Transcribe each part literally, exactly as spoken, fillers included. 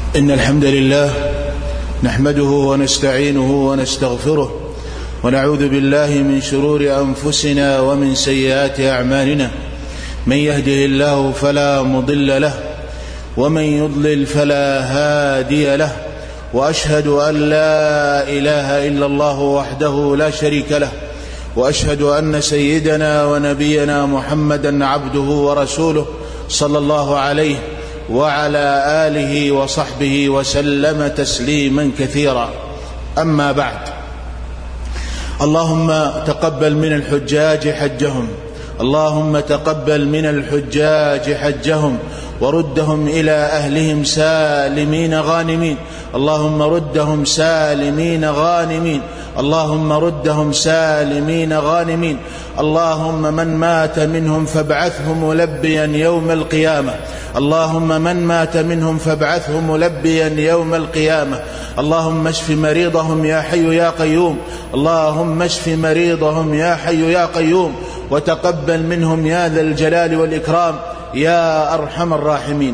إن الحمد لله نحمده ونستعينه ونستغفره ونعوذ بالله من شرور أنفسنا ومن سيئات أعمالنا. من يهده الله فلا مضل له ومن يضلل فلا هادي له، وأشهد أن لا إله إلا الله وحده لا شريك له، وأشهد أن سيدنا ونبينا محمدا عبده ورسوله صلى الله عليه وعلى آله وصحبه وسلم تسليما كثيرا. أما بعد، اللهم تقبل من الحجاج حجهم، اللهم تقبل من الحجاج حجهم وردهم إلى أهلهم سالمين غانمين، اللهم ردهم سالمين غانمين، اللهم ردهم سالمين غانمين. اللهم من مات منهم فابعثه ملبيا يوم القيامة، اللهم من مات منهم فابعثه ملبيا يوم القيامة. اللهم اشف مريضهم يا حي يا قيوم، اللهم اشف مريضهم يا حي يا قيوم، وتقبل منهم يا ذا الجلال والإكرام يا أرحم الراحمين.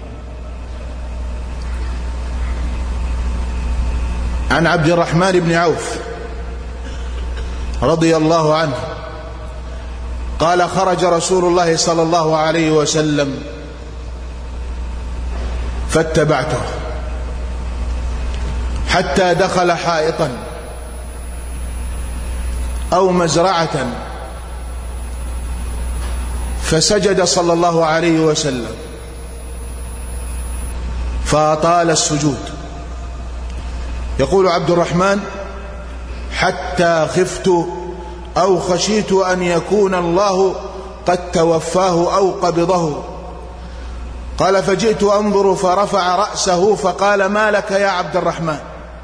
عن عبد الرحمن بن عوف رضي الله عنه قال: خرج رسول الله صلى الله عليه وسلم فاتبعته حتى دخل حائطا أو مزرعة، فسجد صلى الله عليه وسلم فأطال السجود. يقول عبد الرحمن: حتى خفت أو خشيت أن يكون الله قد توفاه أو قبضه. قال: فجئت أنظر فرفع رأسه فقال: ما لك يا عبد الرحمن؟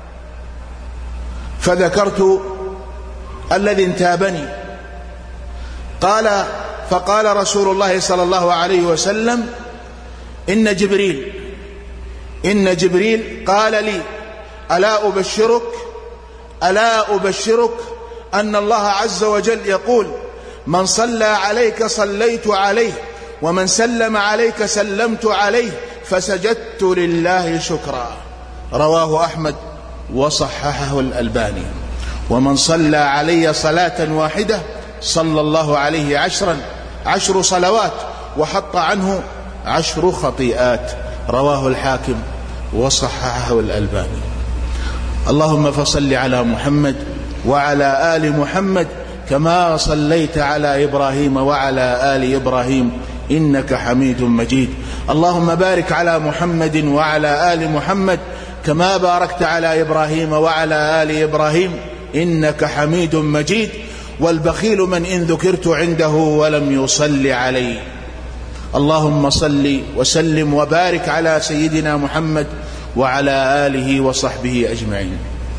فذكرت الذي انتابني. قال: فقال رسول الله صلى الله عليه وسلم: إن جبريل إن جبريل قال لي: ألا أبشرك ألا أبشرك أن الله عز وجل يقول: من صلى عليك صليت عليه، ومن سلم عليك سلمت عليه، فسجدت لله شكرا. رواه أحمد وصححه الألباني. ومن صلى علي صلاة واحدة صلى الله عليه عشرا عشر صلوات وحط عنه عشر خطيئات. رواه الحاكم وصححه الألباني. اللهم فصل على محمد وعلى آل محمد كما صليت على إبراهيم وعلى آل إبراهيم إنك حميد مجيد. اللهم بارك على محمد وعلى آل محمد كما باركت على إبراهيم وعلى آل إبراهيم إنك حميد مجيد. والبخيل من إن ذكرت عنده ولم يصل علي. اللهم صل وسلم وبارك على سيدنا محمد وعلى آله وصحبه أجمعين.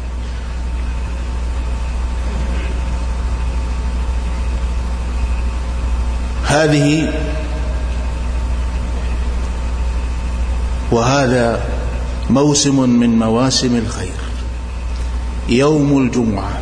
هذه وهذا موسم من مواسم الخير، يوم الجمعة،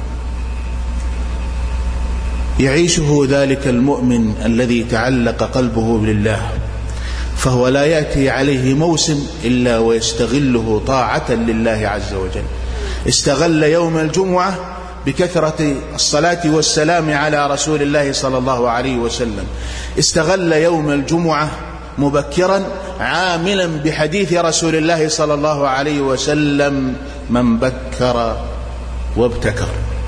يعيشه ذلك المؤمن الذي تعلق قلبه بالله، فهو لا يأتي عليه موسم إلا ويستغله طاعة لله عز وجل. استغل يوم الجمعة بكثرة الصلاة والسلام على رسول الله صلى الله عليه وسلم. استغل يوم الجمعة مبكرا عاملا بحديث رسول الله صلى الله عليه وسلم: من بكر وابتكر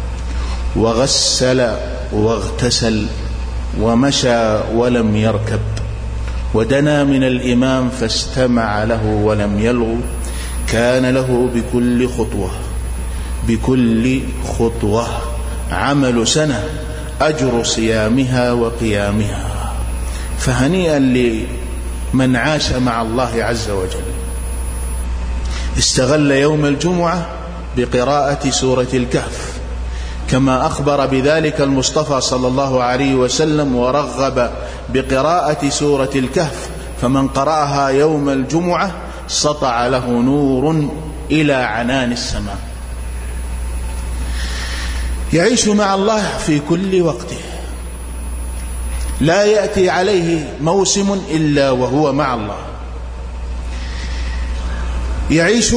وغسل واغتسل ومشى ولم يركب ودنا من الإمام فاستمع له ولم يلغ، كان له بكل خطوة بكل خطوة عمل سنة أجر صيامها وقيامها. فهنيئا لمن عاش مع الله عز وجل. استغل يوم الجمعة بقراءة سورة الكهف كما أخبر بذلك المصطفى صلى الله عليه وسلم ورغب بقراءة سورة الكهف، فمن قرأها يوم الجمعة سطع له نور إلى عنان السماء. يعيش مع الله في كل وقته، لا يأتي عليه موسم إلا وهو مع الله. يعيش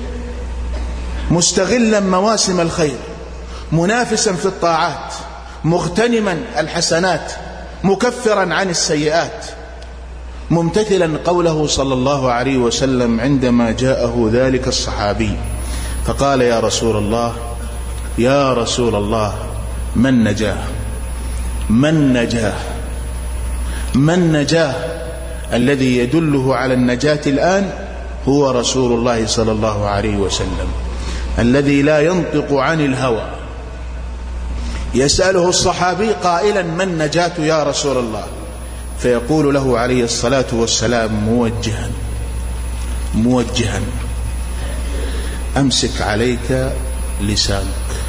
مستغلا مواسم الخير، منافسا في الطاعات، مغتنما الحسنات، مكفرا عن السيئات، ممتثلا قوله صلى الله عليه وسلم عندما جاءه ذلك الصحابي فقال: يا رسول الله يا رسول الله من نجاه من نجاه من نجاه الذي يدله على النجاة الآن هو رسول الله صلى الله عليه وسلم الذي لا ينطق عن الهوى. يسأله الصحابي قائلا: من نجاة يا رسول الله؟ فيقول له عليه الصلاة والسلام موجها موجها: أمسك عليك لسانك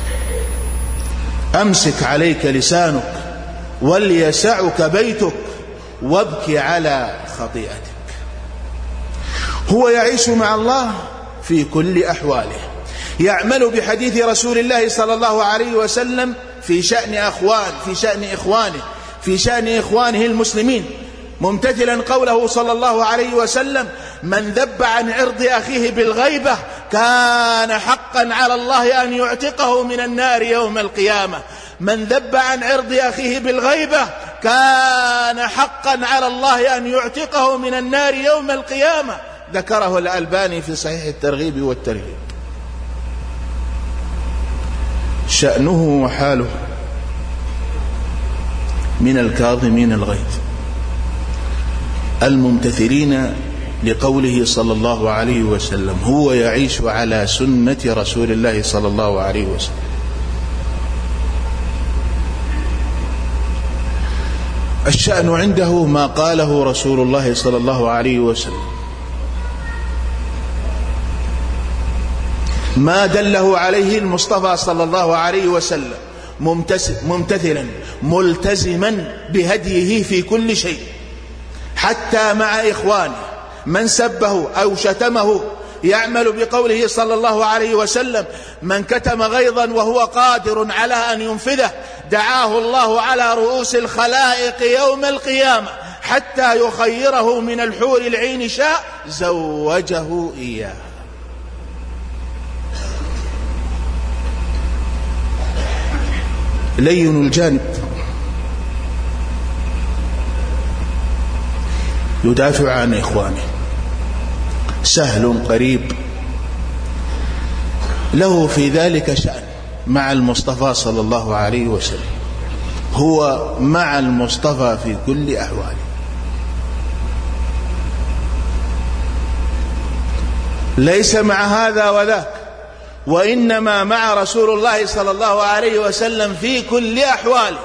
أمسك عليك لسانك وليسعك بيتك وابكي على خطيئتك. هو يعيش مع الله في كل أحواله، يعمل بحديث رسول الله صلى الله عليه وسلم في شأن أخوان في شأن إخوانه في شأن إخوانه المسلمين، ممتثلا قوله صلى الله عليه وسلم: من ذب عن عرض أخيه بالغيبة كان حقا على الله أن يعتقه من النار يوم القيامة. من ذب عن عرض أخيه بالغيبة كان حقا على الله أن يعتقه من النار يوم القيامة. ذكره الألباني في صحيح الترغيب والترهيب. شأنه وحاله من الكاظمين الغيظ الممتثلين لقوله صلى الله عليه وسلم. هو يعيش على سنة رسول الله صلى الله عليه وسلم. الشأن عنده ما قاله رسول الله صلى الله عليه وسلم، ما دله عليه المصطفى صلى الله عليه وسلم، ممتثلا ملتزما بهديه في كل شيء، حتى مع إخوانه. من سبه أو شتمه يعمل بقوله صلى الله عليه وسلم: من كتم غيظا وهو قادر على أن ينفذه دعاه الله على رؤوس الخلائق يوم القيامة حتى يخيره من الحور العين شاء زوجه إياه. لين الجانب، يدافع عن إخوانه، سهل قريب، له في ذلك شأن مع المصطفى صلى الله عليه وسلم. هو مع المصطفى في كل أحواله. ليس مع هذا وذاك، وإنما مع رسول الله صلى الله عليه وسلم في كل أحواله.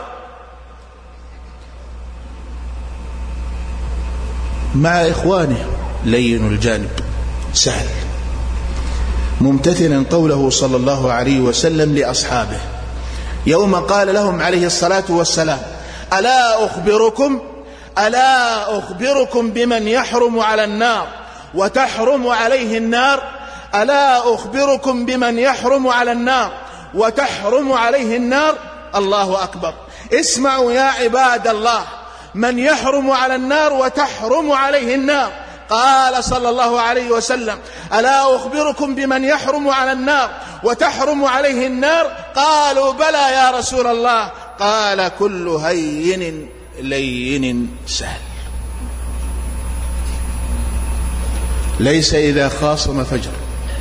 مع إخوانه لين الجانب، سهل، ممتثلا قوله صلى الله عليه وسلم لأصحابه يوم قال لهم عليه الصلاة والسلام: ألا أخبركم ألا أخبركم بمن يحرم على النار وتحرم عليه النار ألا أخبركم بمن يحرم على النار وتحرم عليه النار. الله أكبر. اسمعوا يا عباد الله، من يحرم على النار وتحرم عليه النار. قال صلى الله عليه وسلم: ألا أخبركم بمن يحرم على النار وتحرم عليه النار؟ قالوا: بلى يا رسول الله. قال: كل هين لين سهل. ليس إذا خاصم فجر،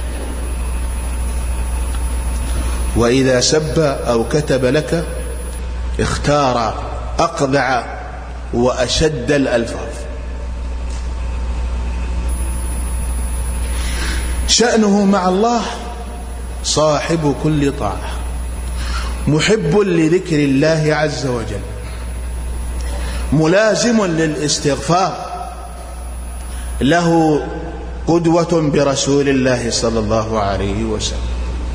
وإذا سب أو كتب لك اختار أقذع وأشد الألفاظ. شأنه مع الله صاحب كل طاعة، محب لذكر الله عز وجل، ملازم للاستغفار، له قدوة برسول الله صلى الله عليه وسلم.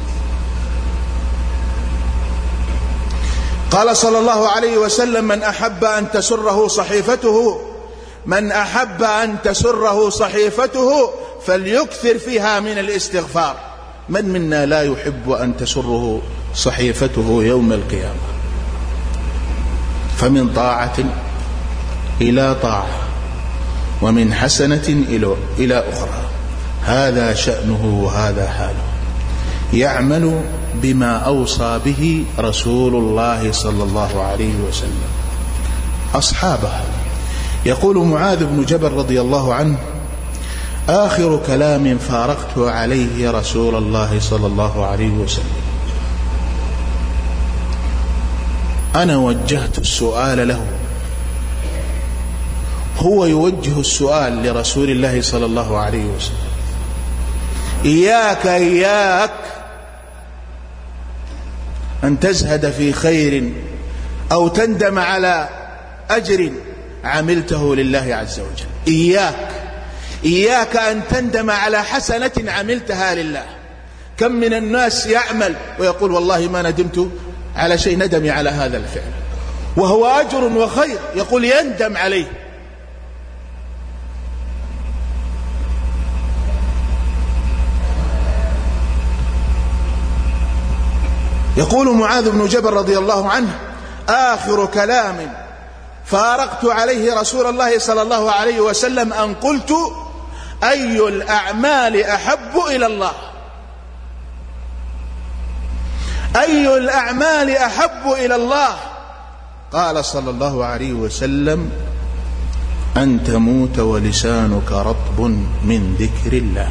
قال صلى الله عليه وسلم: من أحب أن تسره صحيفته من أحب أن تسره صحيفته فليكثر فيها من الاستغفار. من منا لا يحب أن تسره صحيفته يوم القيامة؟ فمن طاعة إلى طاعة، ومن حسنة إلى أخرى، هذا شأنه وهذا حاله، يعمل بما أوصى به رسول الله صلى الله عليه وسلم أصحابه. يقول معاذ بن جبل رضي الله عنه: آخر كلام فارقت عليه رسول الله صلى الله عليه وسلم، أنا وجهت السؤال له، هو يوجه السؤال لرسول الله صلى الله عليه وسلم: إياك إياك أن تزهد في خير أو تندم على أجر عملته لله عز وجل. إياك إياك أن تندم على حسنة عملتها لله. كم من الناس يعمل ويقول والله ما ندمت على شيء، ندمي على هذا الفعل وهو أجر وخير، يقول يندم عليه. يقول معاذ بن جبل رضي الله عنه: آخر كلام فارقت عليه رسول الله صلى الله عليه وسلم أن قلت: أي الأعمال أحب إلى الله؟ أي الأعمال أحب إلى الله؟ قال صلى الله عليه وسلم: أن تموت ولسانك رطب من ذكر الله.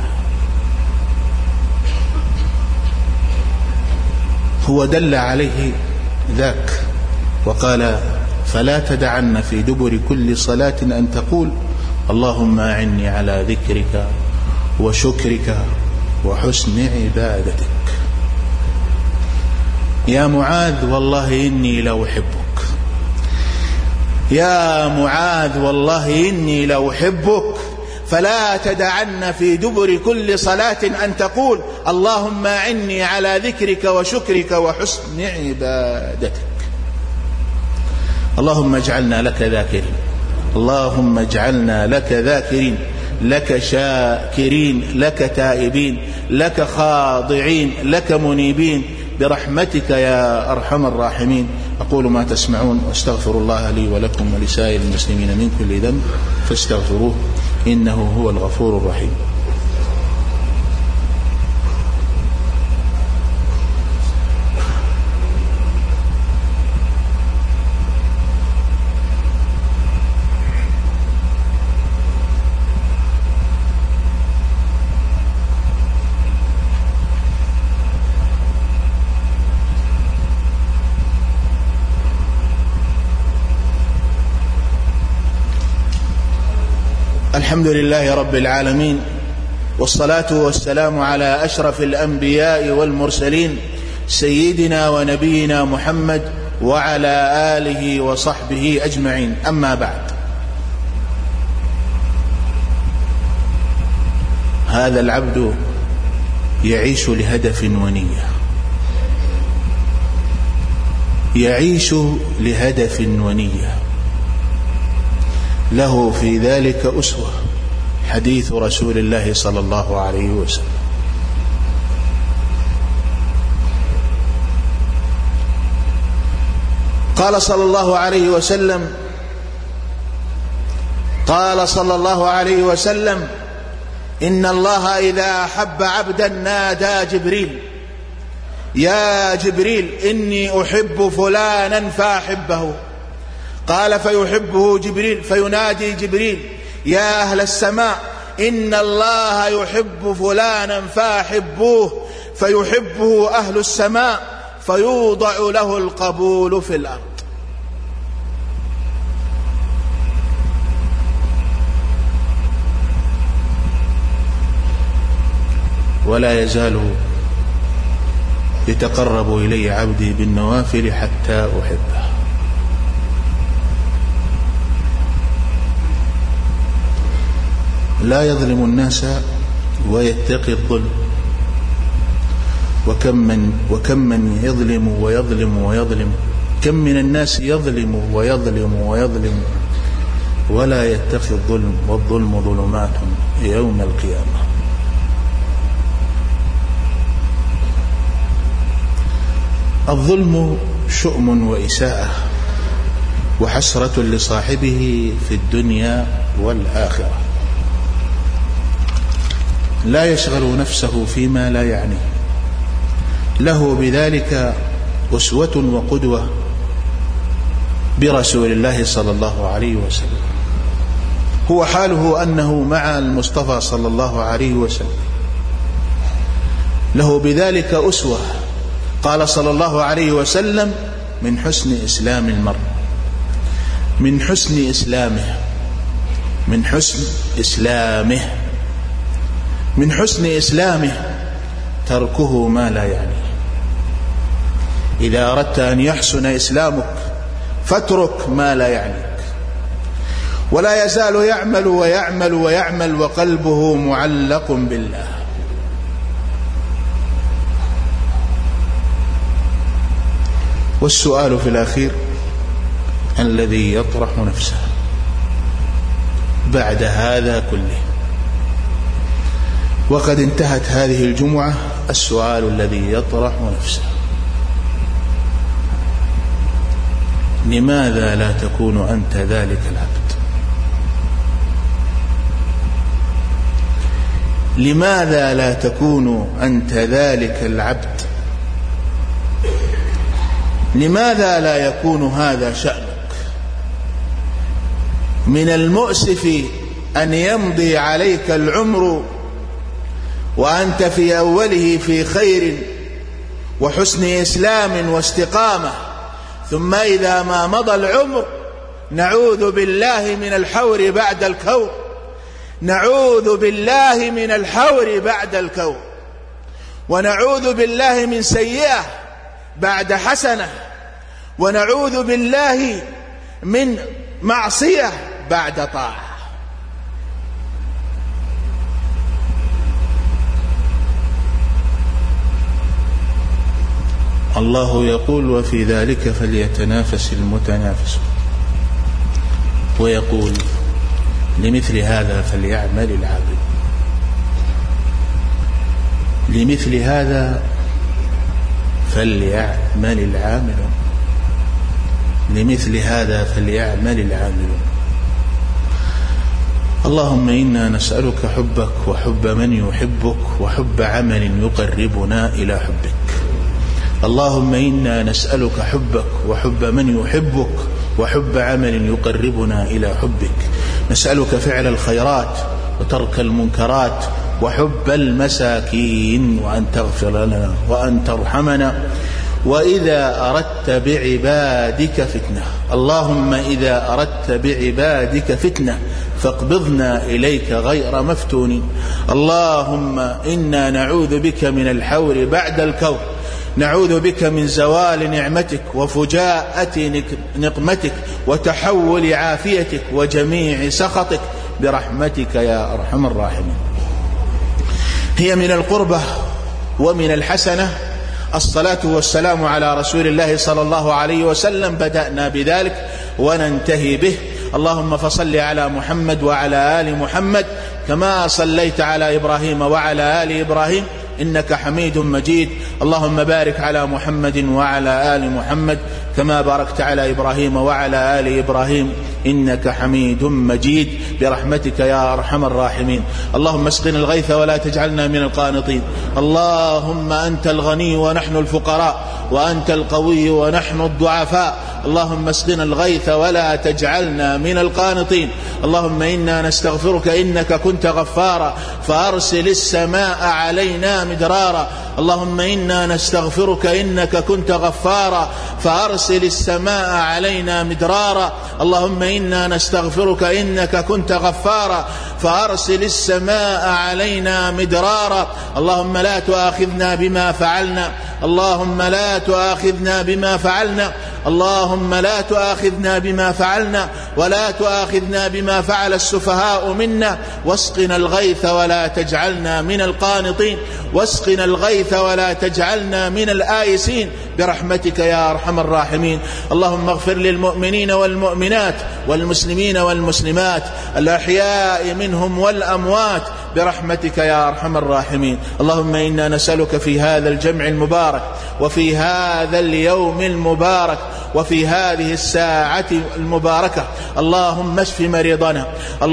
هو دل عليه ذاك وقال: فلا تدعن في دبر كل صلاة أن تقول: اللهم أعني على ذكرك وشكرك وحسن عبادتك. يا معاذ والله إني لأحبك، يا معاذ والله إني لأحبك، فلا تدعن في دبر كل صلاة أن تقول: اللهم أعني على ذكرك وشكرك وحسن عبادتك. اللهم اجعلنا لك ذاكرين، اللهم اجعلنا لك ذاكرين، لك شاكرين، لك تائبين، لك خاضعين، لك منيبين برحمتك يا أرحم الراحمين. أقول ما تسمعون واستغفر الله لي ولكم ولسائر المسلمين من كل ذنب فاستغفروه إنه هو الغفور الرحيم. الحمد لله رب العالمين، والصلاة والسلام على أشرف الأنبياء والمرسلين سيدنا ونبينا محمد وعلى آله وصحبه أجمعين. أما بعد، هذا العبد يعيش لهدف ونية، يعيش لهدف ونية، له في ذلك أسوة، حديث رسول الله صلى الله عليه وسلم. قال صلى الله عليه وسلم قال صلى الله عليه وسلم: إن الله إذا أحب عبدا نادى جبريل: يا جبريل إني أحب فلانا فأحبه. قال فيحبه جبريل، فينادي جبريل: يا أهل السماء إن الله يحب فلانا فأحبوه، فيحبه أهل السماء، فيوضع له القبول في الأرض. ولا يزال يتقرب إلي عبدي بالنوافل حتى أحبه. لا يظلم الناس ويتقي الظلم، وكم من, وكم من يظلم ويظلم ويظلم، كم من الناس يظلم ويظلم ويظلم ولا يتقي الظلم، والظلم ظلمات يوم القيامة. الظلم شؤم وإساءة وحسرة لصاحبه في الدنيا والآخرة. لا يشغل نفسه فيما لا يعنيه، له بذلك أسوة وقدوة برسول الله صلى الله عليه وسلم. هو حاله أنه مع المصطفى صلى الله عليه وسلم، له بذلك أسوة. قال صلى الله عليه وسلم: من حسن إسلام المرء من حسن إسلامه من حسن إسلامه من حسن إسلامه تركه ما لا يعنيه. إذا أردت أن يحسن إسلامك فاترك ما لا يعنيك. ولا يزال يعمل ويعمل ويعمل وقلبه معلق بالله. والسؤال في الأخير الذي يطرح نفسه بعد هذا كله، وقد انتهت هذه الجمعة، السؤال الذي يطرح نفسه: لماذا لا تكون أنت ذلك العبد؟ لماذا لا تكون أنت ذلك العبد؟ لماذا لا يكون هذا شأنك؟ من المؤسف أن يمضي عليك العمر وأنت في أوله في خير وحسن إسلام واستقامة، ثم إذا ما مضى العمر نعوذ بالله من الحور بعد الكور نعوذ بالله من الحور بعد الكور ونعوذ بالله من سيئة بعد حسنة، ونعوذ بالله من معصية بعد طاعة. الله يقول: وفي ذلك فليتنافس المتنافسون، ويقول: لمثل هذا فليعمل العامل. لمثل هذا فليعمل العاملون لمثل هذا فليعمل العاملون. اللهم إنا نسألك حبك وحب من يحبك وحب عمل يقربنا إلى حبك. اللهم إنا نسألك حبك وحب من يحبك وحب عمل يقربنا إلى حبك. نسألك فعل الخيرات وترك المنكرات وحب المساكين، وأن تغفر لنا وأن ترحمنا. وإذا أردت بعبادك فتنة، اللهم إذا أردت بعبادك فتنة فاقبضنا إليك غير مفتونين. اللهم إنا نعوذ بك من الحور بعد الكور، نعوذ بك من زوال نعمتك وفجاءة نقمتك وتحول عافيتك وجميع سخطك برحمتك يا أرحم الراحمين. هي من القربة ومن الحسنة الصلاة والسلام على رسول الله صلى الله عليه وسلم، بدأنا بذلك وننتهي به. اللهم فصل على محمد وعلى آل محمد كما صليت على إبراهيم وعلى آل إبراهيم إنك حميد مجيد. اللهم بارك على محمد وعلى آل محمد كما باركت على إبراهيم وعلى آل إبراهيم إنك حميد مجيد برحمتك يا أرحم الراحمين. اللهم اسقنا الغيث ولا تجعلنا من القانطين. اللهم أنت الغني ونحن الفقراء، وأنت القوي ونحن الضعفاء. اللهم اسقنا الغيث ولا تجعلنا من القانطين. اللهم إنا نستغفرك إنك كنت غفارا فأرسل السماء علينا مدرارا. اللهم إنا نستغفرك إنك كنت غفارا فأرسل السماء علينا مدرارا. اللهم إنا نستغفرك إنك كنت غفارا فأرسل السماء علينا مدرارا. اللهم لا تؤاخذنا بما فعلنا اللهم لا تؤاخذنا بما فعلنا اللهم لا تؤاخذنا بما فعلنا ولا تؤاخذنا بما فعل السفهاء منا. واسقنا الغيث ولا تجعلنا من القانطين واسقنا الغيث ولا تجعلنا من الآيسين برحمتك يا أرحم الراحمين. اللهم اغفر للمؤمنين والمؤمنات والمسلمين والمسلمات الأحياء منهم والأموات برحمتك يا أرحم الراحمين. اللهم إنا نسألك في هذا الجمع المبارك وفي هذا اليوم المبارك وفي هذه الساعة المباركة. اللهم اشف مريضنا،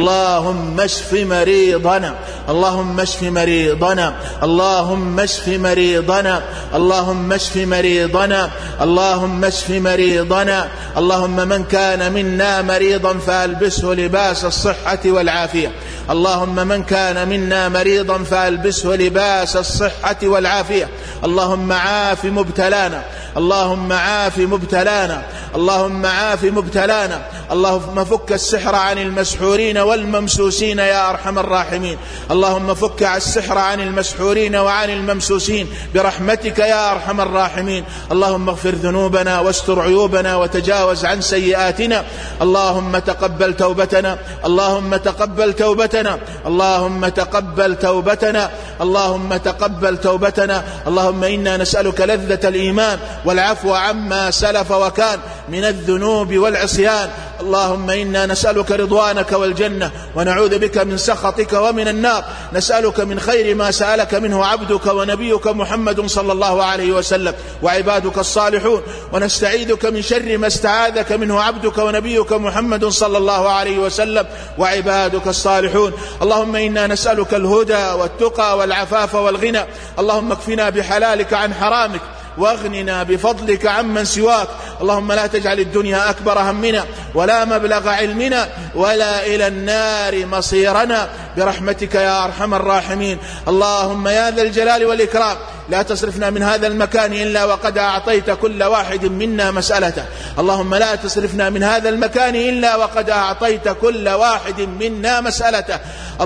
اللهم اشف مريضنا، اللهم اشف مريضنا، اللهم اشف مريضنا، اللهم اشف مريضنا، اللهم اشف مريضنا. اللهم من كان منا مريضا فألبسه لباس الصحة والعافية، اللهم من كان منا مريضا فألبسه لباس الصحة والعافية. اللهم عاف مبتلانا، اللهم عاف مبتلانا، اللهم عاف مبتلانا. اللهم فك السحر عن المسحورين والممسوسين يا أرحم الراحمين. اللهم فك السحر عن المسحورين وعن الممسوسين برحمتك يا أرحم الراحمين. اللهم اغفر ذنوبنا واستر عيوبنا وتجاوز عن سيئاتنا. اللهم تقبل توبتنا، اللهم تقبل توبتنا، اللهم تقبل توبتنا، اللهم تقبل توبتنا. اللهم إنا نسألك لذة الإيمان والعفو عما سلف وكان من الذنوب والعصيان. اللهم إنا نسألك رضوانك والجنة ونعوذ بك من سخطك ومن النار. نسألك من خير ما سألك منه عبدك ونبيك محمد صلى الله عليه وسلم وعبادك الصالحون، ونستعيذك من شر ما استعاذك منه عبدك ونبيك محمد صلى الله عليه وسلم وعبادك الصالحون. اللهم إنا نسألك الهدى والتقى والعفاف والغنى. اللهم اكفنا بحلالك عن حرامك واغننا بفضلك عمن سواك. اللهم لا تجعل الدنيا أكبر همنا ولا مبلغ علمنا ولا إلى النار مصيرنا برحمتك يا أرحم الراحمين. اللهم يا ذا الجلال والإكرام لا تصرفنا من هذا المكان إلا وقد أعطيت كل واحد منا مسألته. اللهم لا تصرفنا من هذا المكان إلا وقد أعطيت كل واحد منا مسألته.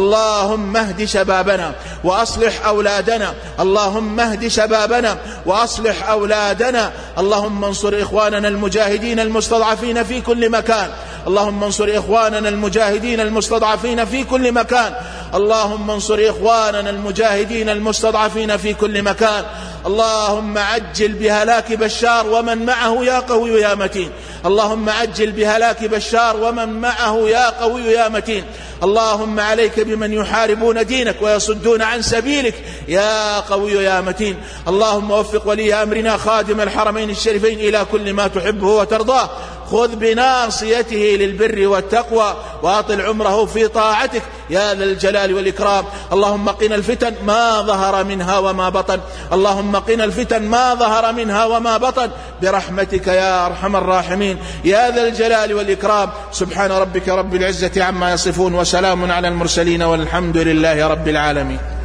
اللهم اهد شبابنا وأصلح أولادنا، اللهم اهد شبابنا وأصلح أولادنا. اللهم انصر إخواننا المجاهدين المستضعفين في كل مكان، اللهم انصر إخواننا المجاهدين المستضعفين في كل مكان، اللهم انصر إخواننا المجاهدين المستضعفين في كل مكان. اللهم عجل بهلاك بشار ومن معه يا قوي يا متين، اللهم عجل بهلاك بشار ومن معه يا قوي يا متين. اللهم عليك بمن يحاربون دينك ويصدون عن سبيلك يا قوي يا متين. اللهم وفق ولي أمرنا خادم الحرمين الشريفين إلى كل ما تحبه وترضاه، خذ بناصيته للبر والتقوى وأطل عمره في طاعتك يا ذا الجلال والإكرام. اللهم قنا الفتن ما ظهر منها وما بطن، اللهم قنا الفتن ما ظهر منها وما بطن برحمتك يا أرحم الراحمين يا ذا الجلال والإكرام. سبحان ربك رب العزة عما يصفون وسلام على المرسلين والحمد لله رب العالمين.